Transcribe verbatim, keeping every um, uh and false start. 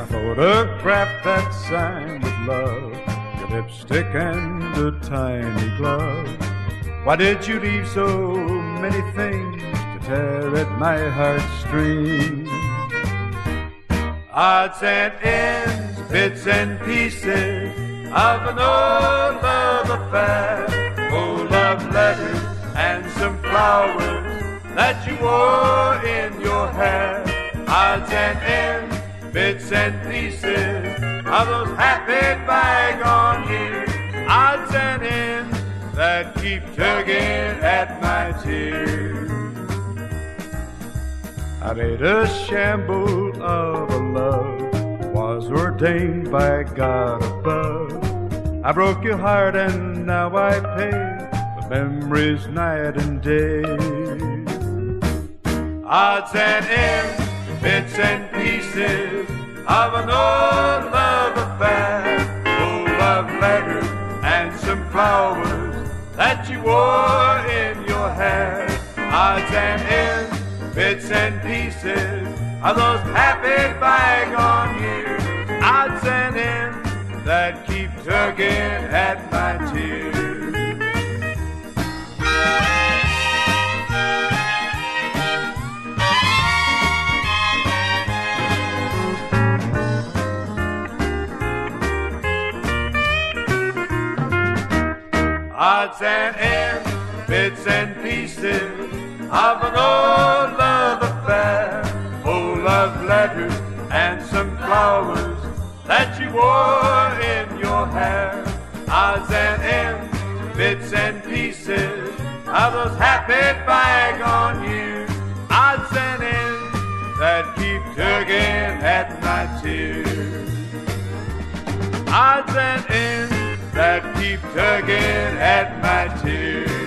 photograph that signed with love, your lipstick and a tiny glove. Why did you leave so many things to tear at my heartstrings? Odds and ends, bits and pieces of an old love affair, full of letters and some flowers that you wore in your hair. Odds and ends, bits and pieces of those happy bygone years. Odds and ends that keep tugging at my tears. I made a shamble of a love, was ordained by God above. I broke your heart and now I pay with memories night and day. Odds and ends, bits and pieces of an old love affair, full of letters and some flowers that you wore in your hair. Odds and ends, bits and pieces of those happy bygone years. Odds and ends that keep tugging at my tears. Odds and ends, bits and pieces of an old love affair, full of letters and some flowers that you wore in your hair. Odds and ends, bits and pieces of those happy bygone years. Odds and ends that keep tugging at my tears. Odds and ends that keep tugging at my tears.